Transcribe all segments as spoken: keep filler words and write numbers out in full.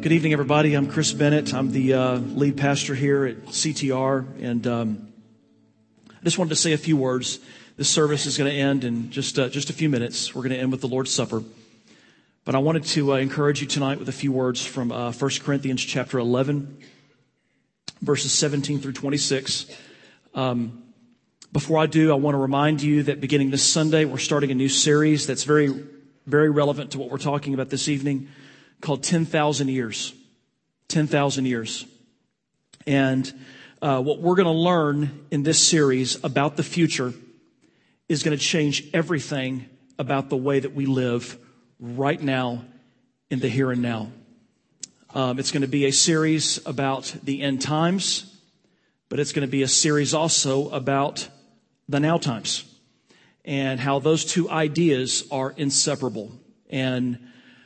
Good evening, everybody. I'm Chris Bennett. I'm the uh, lead pastor here at C T R, and um, I just wanted to say a few words. This service is going to end in just uh, just a few minutes. We're going to end with the Lord's Supper, but I wanted to uh, encourage you tonight with a few words from uh, First Corinthians chapter eleven, verses seventeen through twenty-six. Um, before I do, I want to remind you that beginning this Sunday, we're starting a new series that's very, very relevant to what we're talking about this evening, called ten thousand years. ten thousand years. And uh, what we're going to learn in this series about the future is going to change everything about the way that we live right now in the here and now. Um, it's going to be a series about the end times, but it's going to be a series also about the now times and how those two ideas are inseparable. And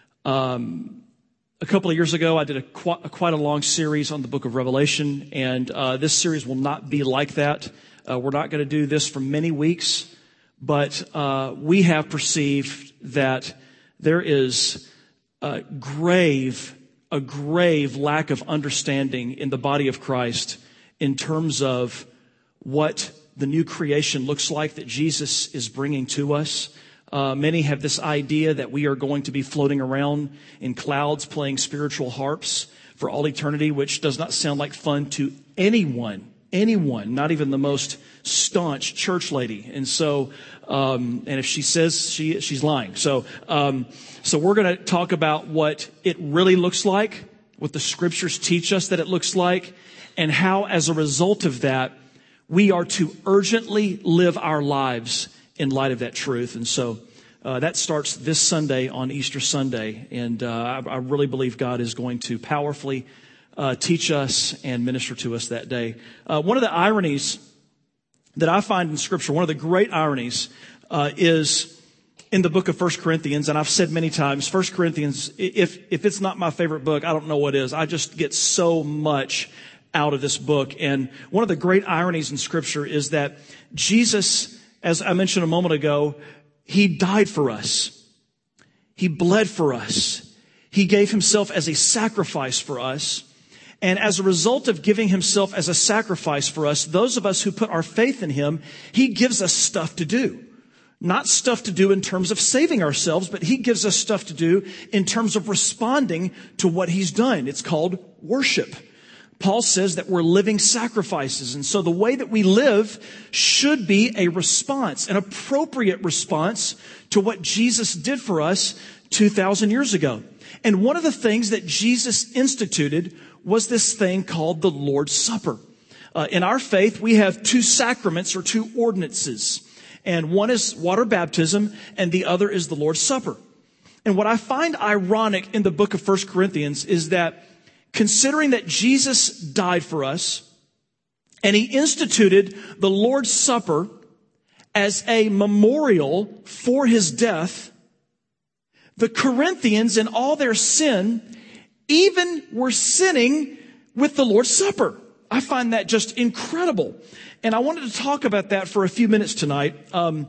um A couple of years ago, I did a quite, a quite a long series on the book of Revelation, and uh, this series will not be like that. Uh, we're not going to do this for many weeks, but uh, we have perceived that there is a grave, a grave lack of understanding in the body of Christ in terms of what the new creation looks like that Jesus is bringing to us. Uh, many have this idea that we are going to be floating around in clouds playing spiritual harps for all eternity, which does not sound like fun to anyone, anyone, not even the most staunch church lady. And so, um, and if she says she, she's lying. So, um, so we're going to talk about what it really looks like, what the scriptures teach us that it looks like, and how as a result of that, we are to urgently live our lives in light of that truth. And so uh, that starts this Sunday on Easter Sunday. And uh, I, I really believe God is going to powerfully uh, teach us and minister to us that day. Uh, one of the ironies that I find in Scripture, one of the great ironies, uh, is in the book of First Corinthians. And I've said many times, First Corinthians, if, if it's not my favorite book, I don't know what is. I just get so much out of this book. And one of the great ironies in Scripture is that Jesus, as I mentioned a moment ago, He died for us. He bled for us. He gave Himself as a sacrifice for us. And as a result of giving Himself as a sacrifice for us, those of us who put our faith in Him, He gives us stuff to do. Not stuff to do in terms of saving ourselves, but He gives us stuff to do in terms of responding to what He's done. It's called worship. Paul says that we're living sacrifices. And so the way that we live should be a response, an appropriate response to what Jesus did for us two thousand years ago. And one of the things that Jesus instituted was this thing called the Lord's Supper. Uh, in our faith, we have two sacraments or two ordinances. And one is water baptism and the other is the Lord's Supper. And what I find ironic in the book of First Corinthians is that considering that Jesus died for us and He instituted the Lord's Supper as a memorial for His death, the Corinthians in all their sin even were sinning with the Lord's Supper. I find that just incredible. And I wanted to talk about that for a few minutes tonight. Um,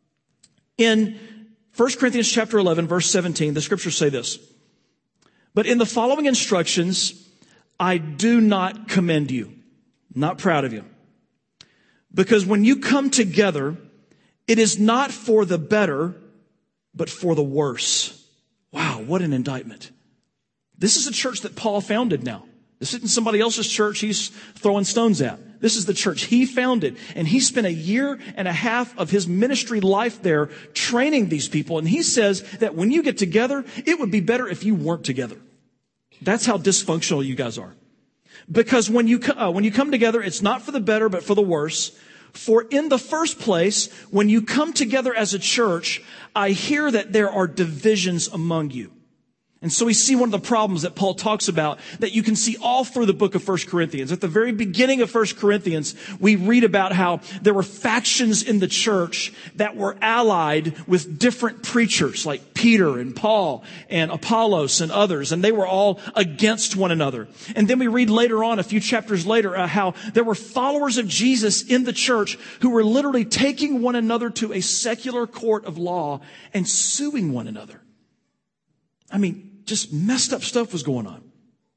in First Corinthians chapter eleven, verse seventeen, the scriptures say this: "But in the following instructions, I do not commend you." Not proud of you. "Because when you come together, it is not for the better, but for the worse." Wow, what an indictment. This is a church that Paul founded now. This isn't somebody else's church he's throwing stones at. This is the church he founded. And he spent a year and a half of his ministry life there training these people. And he says that when you get together, it would be better if you weren't together. That's how dysfunctional you guys are. Because when you, uh, when you come together, it's not for the better, but for the worse. For in the first place, when you come together as a church, I hear that there are divisions among you. And so we see one of the problems that Paul talks about that you can see all through the book of First Corinthians. At the very beginning of First Corinthians, we read about how there were factions in the church that were allied with different preachers like Peter and Paul and Apollos and others, and they were all against one another. And then we read later on, a few chapters later, uh, how there were followers of Jesus in the church who were literally taking one another to a secular court of law and suing one another. I mean, just messed up stuff was going on.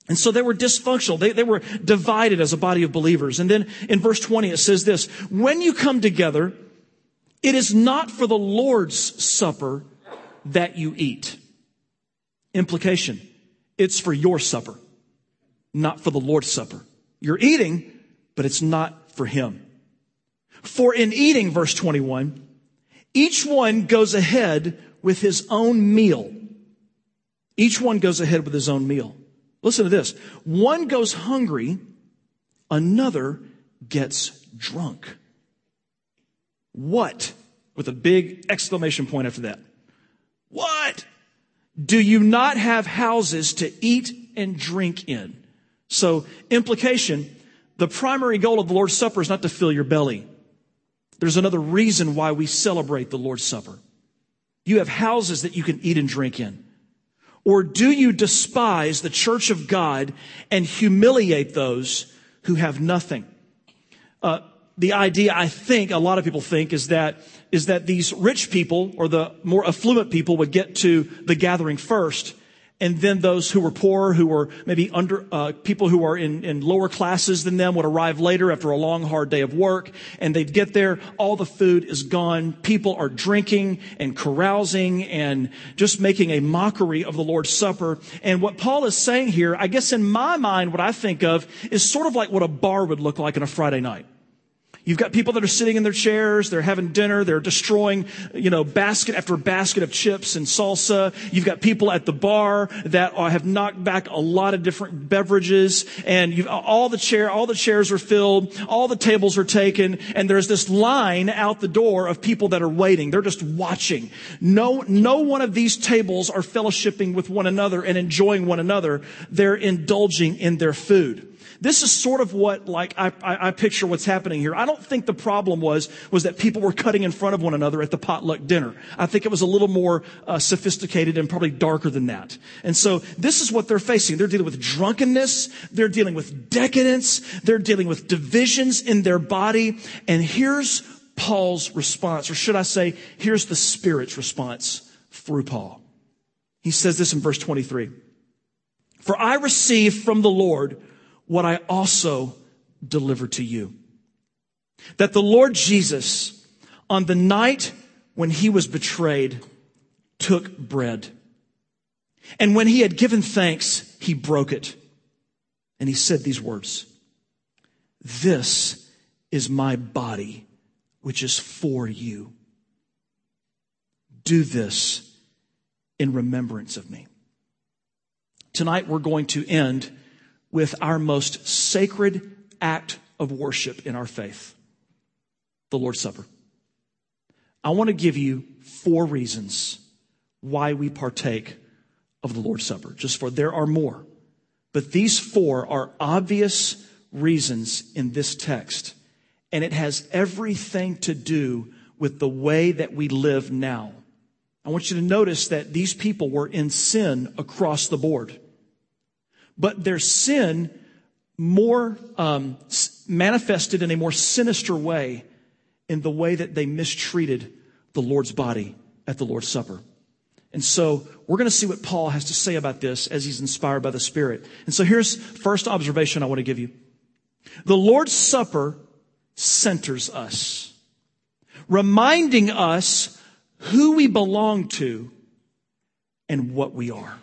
And so they were dysfunctional. They, they were divided as a body of believers. And then in verse twenty, it says this, when you come together, it is not for the Lord's supper that you eat. Implication, it's for your supper, not for the Lord's supper. You're eating, but it's not for him. For in eating, verse twenty-one, each one goes ahead with his own meal. Each one goes ahead with his own meal. Listen to this. One goes hungry, another gets drunk. What? With a big exclamation point after that. What? Do you not have houses to eat and drink in? So, implication, the primary goal of the Lord's Supper is not to fill your belly. There's another reason why we celebrate the Lord's Supper. You have houses that you can eat and drink in. Or do you despise the church of God and humiliate those who have nothing? Uh, the idea, I think, a lot of people think is that, is that these rich people or the more affluent people would get to the gathering first. And then those who were poor, who were maybe under, uh, people who are in, in lower classes than them would arrive later after a long, hard day of work. And they'd get there. All the food is gone. People are drinking and carousing and just making a mockery of the Lord's Supper. And what Paul is saying here, I guess in my mind, what I think of is sort of like what a bar would look like on a Friday night. You've got people that are sitting in their chairs, they're having dinner, they're destroying, you know, basket after basket of chips and salsa. You've got people at the bar that are, have knocked back a lot of different beverages, and you've, all the chair, all the chairs are filled, all the tables are taken, and there's this line out the door of people that are waiting. They're just watching. No, no one of these tables are fellowshipping with one another and enjoying one another. They're indulging in their food. This is sort of what, like, I, I, I picture what's happening here. I don't think the problem was, was that people were cutting in front of one another at the potluck dinner. I think it was a little more uh, sophisticated and probably darker than that. And so this is what they're facing. They're dealing with drunkenness. They're dealing with decadence. They're dealing with divisions in their body. And here's Paul's response, or should I say, here's the Spirit's response through Paul. He says this in verse twenty-three. For I received from the Lord what I also delivered to you. That the Lord Jesus, on the night when he was betrayed, took bread. And when he had given thanks, he broke it. And he said these words, this is my body, which is for you. Do this in remembrance of me. Tonight we're going to end with our most sacred act of worship in our faith, the Lord's Supper. I want to give you four reasons why we partake of the Lord's Supper. Just for, there are more, but these four are obvious reasons in this text, and it has everything to do with the way that we live now. I want you to notice that these people were in sin across the board. But their sin more um, manifested in a more sinister way in the way that they mistreated the Lord's body at the Lord's Supper. And so we're going to see what Paul has to say about this as he's inspired by the Spirit. And so here's first observation I want to give you. The Lord's Supper centers us, reminding us who we belong to and what we are.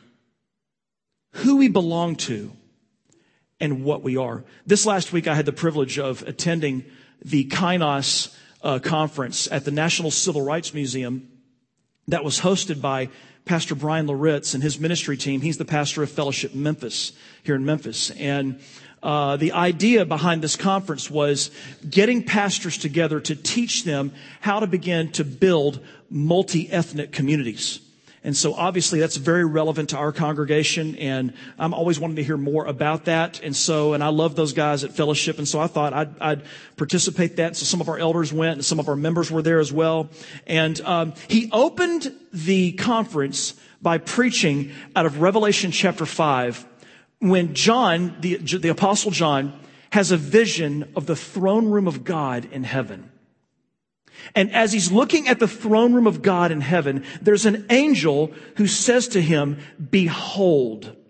Who we belong to and what we are. This last week, I had the privilege of attending the Kainos uh, conference at the National Civil Rights Museum that was hosted by Pastor Brian Loritz and his ministry team. He's the pastor of Fellowship Memphis, here in Memphis. And uh, the idea behind this conference was getting pastors together to teach them how to begin to build multi-ethnic communities. And so obviously that's very relevant to our congregation, and I'm always wanting to hear more about that. And so, and I love those guys at Fellowship, and so I thought I'd, I'd participate in that. So some of our elders went, and some of our members were there as well. And um, he opened the conference by preaching out of Revelation chapter five, when John, the, the Apostle John, has a vision of the throne room of God in heaven. And as he's looking at the throne room of God in heaven, there's an angel who says to him, behold,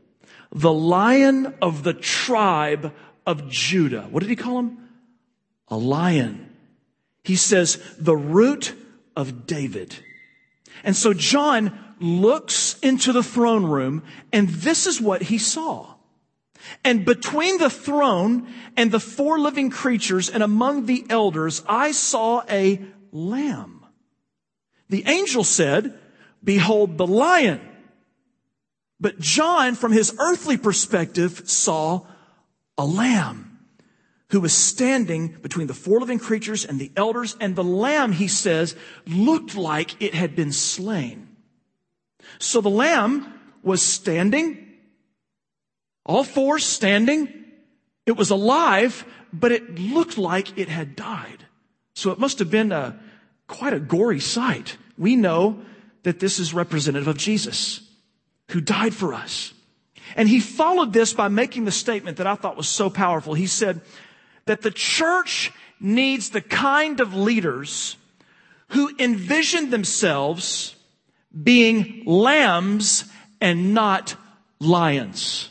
the Lion of the tribe of Judah. What did he call him? A lion. He says, the root of David. And so John looks into the throne room, and this is what he saw. And between the throne and the four living creatures and among the elders, I saw a lamb. The angel said, behold the lion. But John, from his earthly perspective, saw a lamb who was standing between the four living creatures and the elders. And the lamb, he says, looked like it had been slain. So the lamb was standing, all fours standing. It was alive, but it looked like it had died. So it must have been a quite a gory sight. We know that this is representative of Jesus, who died for us. And he followed this by making the statement that I thought was so powerful. He said that the church needs the kind of leaders who envision themselves being lambs and not lions.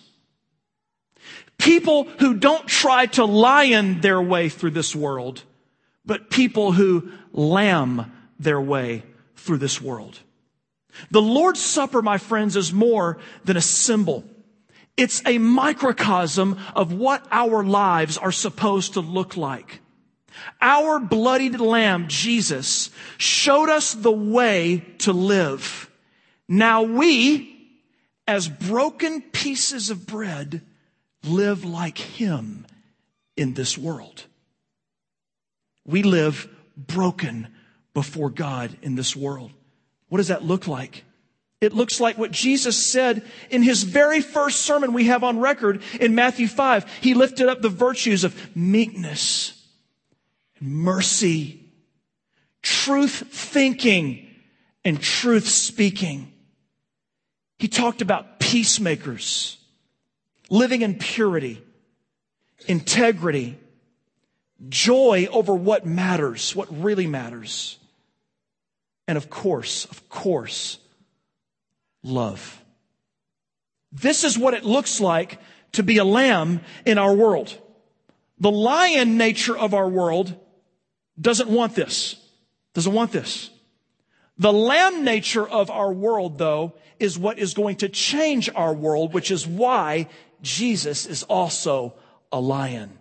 People who don't try to lion their way through this world, but people who lamb their way through this world. The Lord's Supper, my friends, is more than a symbol. It's a microcosm of what our lives are supposed to look like. Our bloodied lamb, Jesus, showed us the way to live. Now we, as broken pieces of bread, live like him in this world. We live broken before God in this world. What does that look like? It looks like what Jesus said in his very first sermon we have on record in Matthew five. He lifted up the virtues of meekness, mercy, truth thinking, and truth speaking. He talked about peacemakers, living in purity, integrity, joy over what matters, what really matters. And of course, of course, love. This is what it looks like to be a lamb in our world. The lion nature of our world doesn't want this. Doesn't want this. The lamb nature of our world, though, is what is going to change our world, which is why Jesus is also a lion.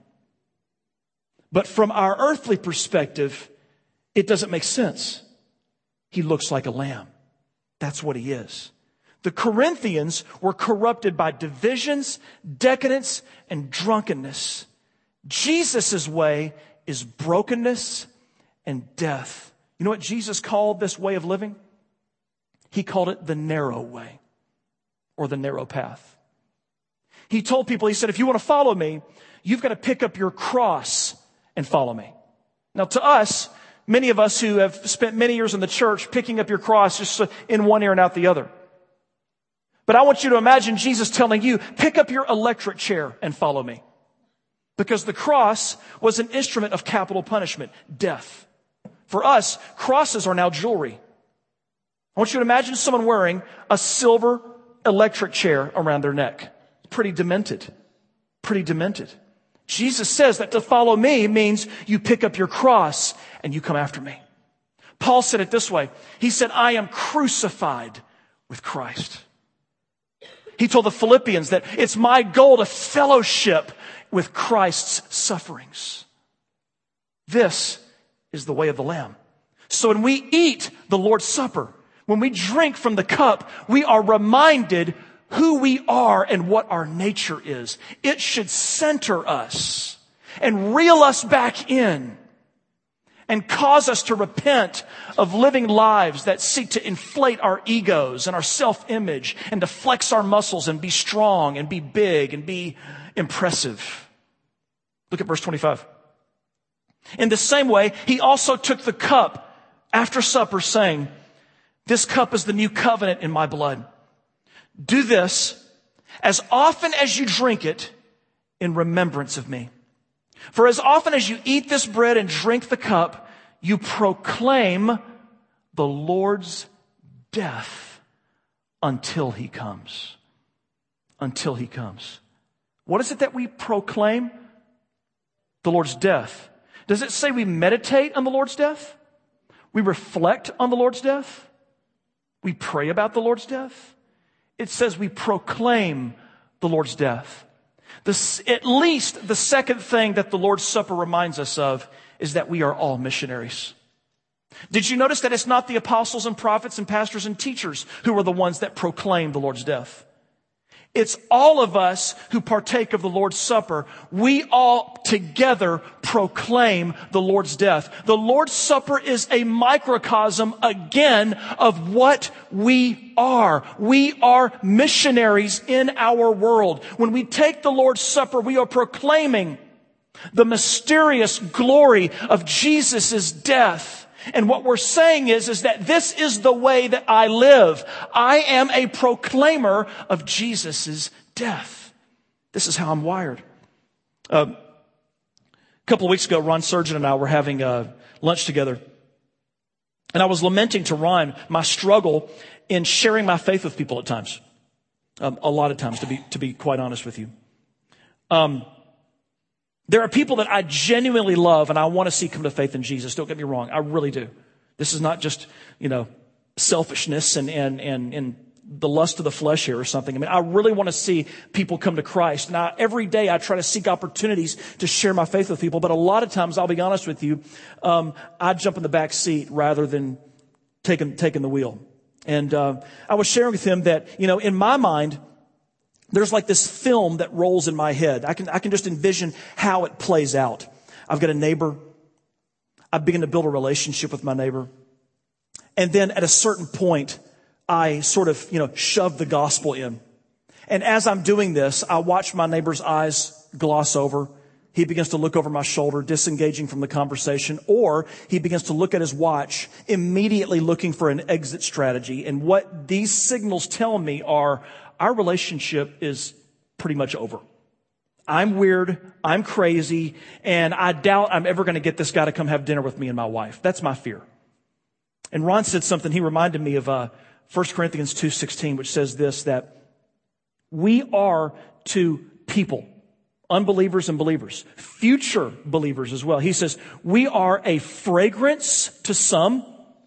But from our earthly perspective, it doesn't make sense. He looks like a lamb. That's what he is. The Corinthians were corrupted by divisions, decadence, and drunkenness. Jesus' way is brokenness and death. You know what Jesus called this way of living? He called it the narrow way, or the narrow path. He told people, he said, if you want to follow me, you've got to pick up your cross and follow me. Now to us, many of us who have spent many years in the church, picking up your cross just in one ear and out the other. But I want you to imagine Jesus telling you, pick up your electric chair and follow me. Because the cross was an instrument of capital punishment, death. For us, crosses are now jewelry. I want you to imagine someone wearing a silver electric chair around their neck. Pretty demented. Pretty demented. Jesus says that to follow me means you pick up your cross and you come after me. Paul said it this way. He said, I am crucified with Christ. He told the Philippians that it's my goal to fellowship with Christ's sufferings. This is the way of the Lamb. So when we eat the Lord's Supper, when we drink from the cup, we are reminded who we are and what our nature is. It should center us and reel us back in and cause us to repent of living lives that seek to inflate our egos and our self-image and to flex our muscles and be strong and be big and be impressive. Look at verse twenty-five. In the same way, he also took the cup after supper, saying, this cup is the new covenant in my blood. Do this as often as you drink it in remembrance of me. For as often as you eat this bread and drink the cup, you proclaim the Lord's death until he comes. until he comes. What is it that we proclaim? The Lord's death. Does it say we meditate on the Lord's death? We reflect on the Lord's death? We pray about the Lord's death? It says we proclaim the Lord's death. This, at least the second thing that the Lord's Supper reminds us of is that we are all missionaries. Did you notice that it's not the apostles and prophets and pastors and teachers who are the ones that proclaim the Lord's death? It's all of us who partake of the Lord's Supper. We all together proclaim the Lord's death. The Lord's Supper is a microcosm, again, of what we are. We are missionaries in our world. When we take the Lord's Supper, we are proclaiming the mysterious glory of Jesus' death. And what we're saying is, is that this is the way that I live. I am a proclaimer of Jesus' death. This is how I'm wired. Uh, a couple of weeks ago, Ron Surgeon and I were having uh, lunch together. And I was lamenting to Ron my struggle in sharing my faith with people at times. Um, a lot of times, to be, to be quite honest with you. Um, There are people that I genuinely love and I want to see come to faith in Jesus. Don't get me wrong. I really do. This is not just, you know, selfishness and, and, and, and the lust of the flesh here or something. I mean, I really want to see people come to Christ. Now, every day I try to seek opportunities to share my faith with people. But a lot of times, I'll be honest with you, um, I jump in the back seat rather than taking, taking the wheel. And, uh, I was sharing with him that, you know, in my mind, there's like this film that rolls in my head. I can, I can just envision how it plays out. I've got a neighbor. I begin to build a relationship with my neighbor. And then at a certain point, I sort of, you know, shove the gospel in. And as I'm doing this, I watch my neighbor's eyes gloss over. He begins to look over my shoulder, disengaging from the conversation, or he begins to look at his watch, immediately looking for an exit strategy. And what these signals tell me are, our relationship is pretty much over. I'm weird, I'm crazy, and I doubt I'm ever going to get this guy to come have dinner with me and my wife. That's my fear. And Ron said something, he reminded me of uh, First Corinthians two sixteen, which says this, that we are to people, unbelievers and believers, future believers as well. He says, we are a fragrance to some,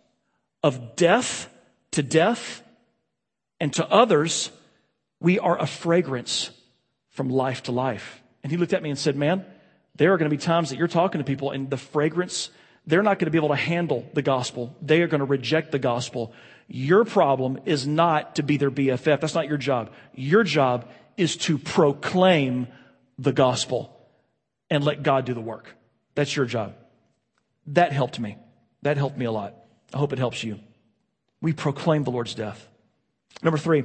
of death to death, and to others, we are a fragrance from life to life. And he looked at me and said, man, there are going to be times that you're talking to people and the fragrance, they're not going to be able to handle the gospel. They are going to reject the gospel. Your problem is not to be their B F F. That's not your job. Your job is to proclaim the gospel and let God do the work. That's your job. That helped me. That helped me a lot. I hope it helps you. We proclaim the Lord's death. Number three,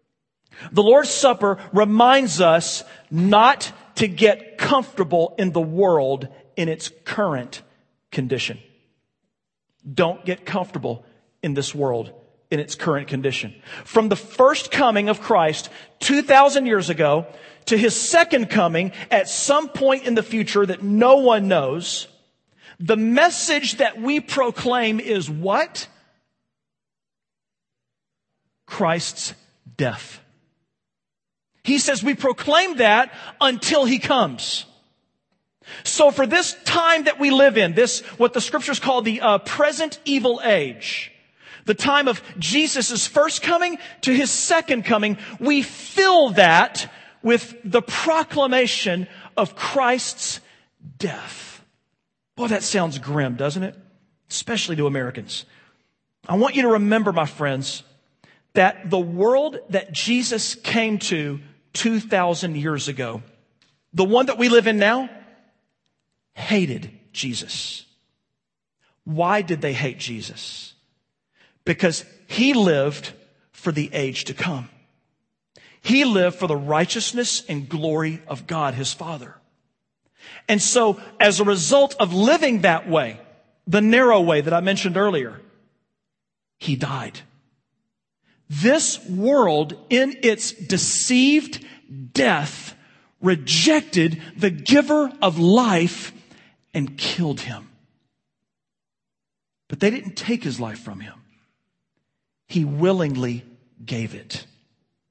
the Lord's Supper reminds us not to get comfortable in the world in its current condition. Don't get comfortable in this world in its current condition. From the first coming of Christ two thousand years ago to his second coming at some point in the future that no one knows, the message that we proclaim is what? Christ's death. He says we proclaim that until he comes. So for this time that we live in, this, what the scriptures call the uh, present evil age, the time of Jesus' first coming to his second coming, we fill that with the proclamation of Christ's death. Boy, that sounds grim, doesn't it? Especially to Americans. I want you to remember, my friends, that the world that Jesus came to two thousand years ago, the one that we live in now, hated Jesus. Why did they hate Jesus? Because he lived for the age to come. He lived for the righteousness and glory of God, his Father. And so, as a result of living that way, the narrow way that I mentioned earlier, he died. This world, in its deceived death, rejected the giver of life and killed him. But they didn't take his life from him. He willingly gave it.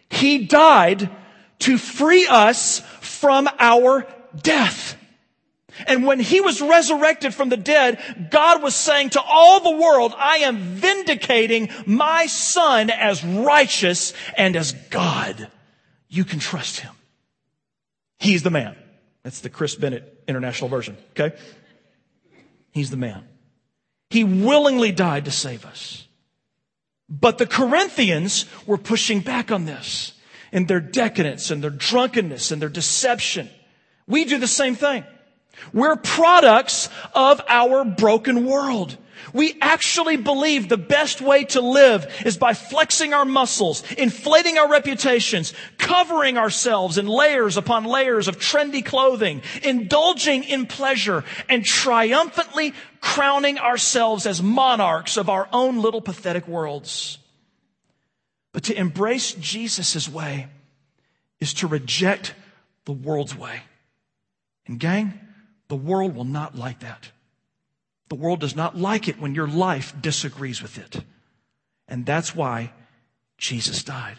He died to free us from our death. And when he was resurrected from the dead, God was saying to all the world, I am vindicating my son as righteous and as God. You can trust him. He's the man. That's the Chris Bennett International Version, okay? He's the man. He willingly died to save us. But the Corinthians were pushing back on this in their decadence and their drunkenness and their deception. We do the same thing. We're products of our broken world. We actually believe the best way to live is by flexing our muscles, inflating our reputations, covering ourselves in layers upon layers of trendy clothing, indulging in pleasure, and triumphantly crowning ourselves as monarchs of our own little pathetic worlds. But to embrace Jesus' way is to reject the world's way. And gang, the world will not like that. The world does not like it when your life disagrees with it. And that's why Jesus died.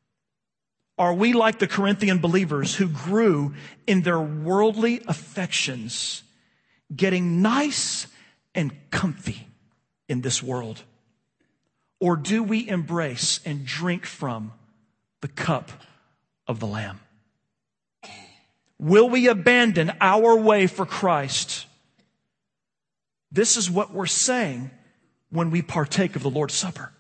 Are we like the Corinthian believers who grew in their worldly affections, getting nice and comfy in this world? Or do we embrace and drink from the cup of the Lamb? Will we abandon our way for Christ? This is what we're saying when we partake of the Lord's Supper.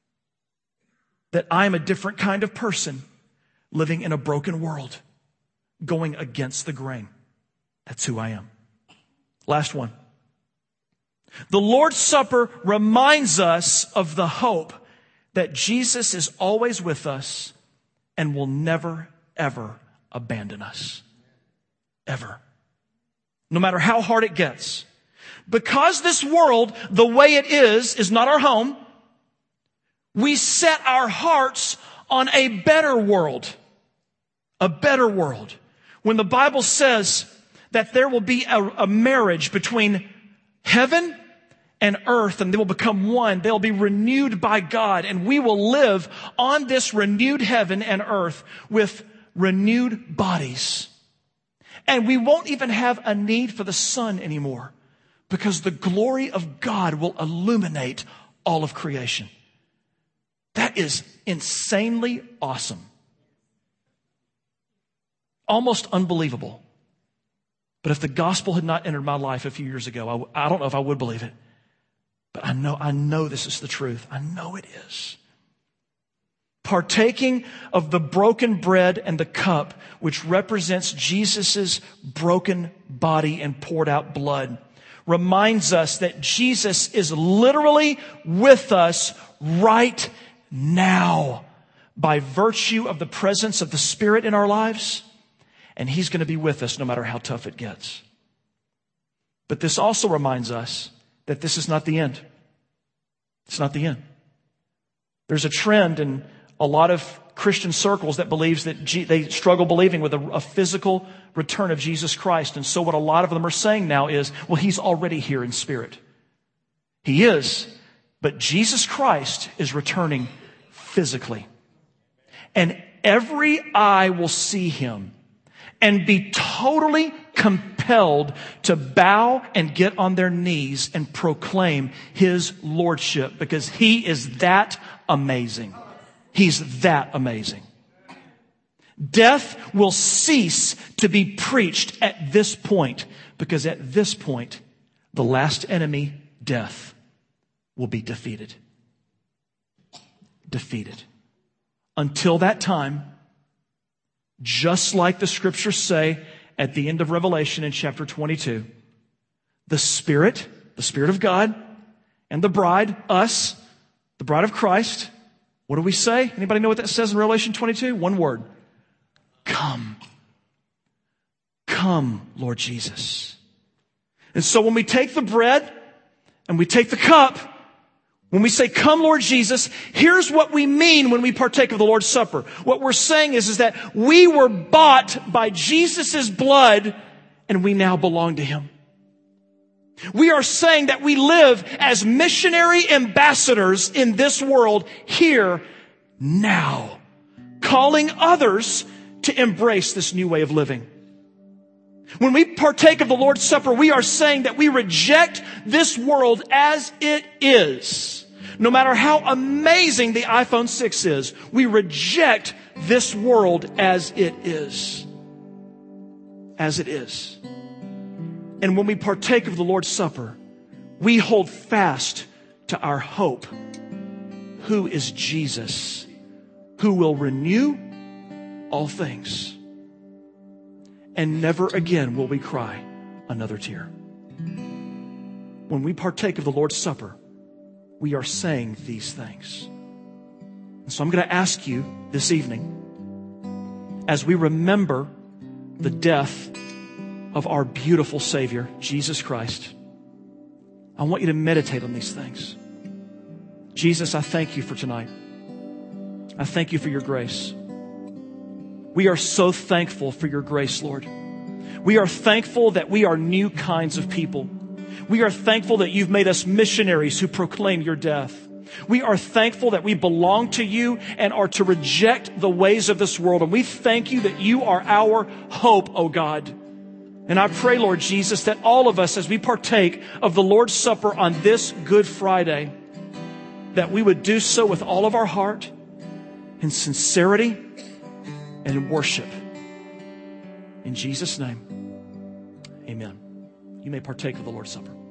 That I'm a different kind of person living in a broken world, going against the grain. That's who I am. Last one. The Lord's Supper reminds us of the hope that Jesus is always with us and will never, ever abandon us. Ever. No matter how hard it gets. Because this world, the way it is, is not our home, we set our hearts on a better world. A better world. When the Bible says that there will be a, a marriage between heaven and earth, and they will become one, they'll be renewed by God, and we will live on this renewed heaven and earth with renewed bodies. And we won't even have a need for the sun anymore, because the glory of God will illuminate all of creation. That is insanely awesome. Almost unbelievable. But if the gospel had not entered my life a few years ago, I, I don't know if I would believe it. But I know, I know this is the truth. I know it is. Partaking of the broken bread and the cup, which represents Jesus' broken body and poured out blood, reminds us that Jesus is literally with us right now by virtue of the presence of the Spirit in our lives. And He's going to be with us no matter how tough it gets. But this also reminds us that this is not the end. It's not the end. There's a trend in a lot of Christian circles that believes that G- they struggle believing with a, a physical return of Jesus Christ. And so what a lot of them are saying now is, well, He's already here in spirit. He is, but Jesus Christ is returning physically. And every eye will see Him and be totally compelled to bow and get on their knees and proclaim His lordship, because He is that amazing. He's that amazing. Death will cease to be preached at this point, because at this point, the last enemy, death, will be defeated. Defeated. Until that time, just like the scriptures say at the end of Revelation in chapter twenty-two, the Spirit, the Spirit of God, and the bride, us, the bride of Christ, what do we say? Anybody know what that says in Revelation twenty-two? One word. Come. Come, Lord Jesus. And so when we take the bread and we take the cup, when we say, come, Lord Jesus, here's what we mean when we partake of the Lord's Supper. What we're saying is, is that we were bought by Jesus' blood and we now belong to Him. We are saying that we live as missionary ambassadors in this world here now. calling others to embrace this new way of living. When we partake of the Lord's Supper, we are saying that we reject this world as it is. No matter how amazing the iPhone six is, we reject this world as it is. As it is. And when we partake of the Lord's Supper, we hold fast to our hope, who is Jesus, who will renew all things. And never again will we cry another tear. When we partake of the Lord's Supper, we are saying these things. And so I'm going to ask you this evening, as we remember the death of our beautiful Savior, Jesus Christ, I want you to meditate on these things. Jesus, I thank you for tonight. I thank you for your grace. We are so thankful for your grace, Lord. We are thankful that we are new kinds of people. We are thankful that you've made us missionaries who proclaim your death. We are thankful that we belong to you and are to reject the ways of this world. And we thank you that you are our hope, oh God. And I pray, Lord Jesus, that all of us, as we partake of the Lord's Supper on this Good Friday, that we would do so with all of our heart, in sincerity, and in worship. In Jesus' name, amen. You may partake of the Lord's Supper.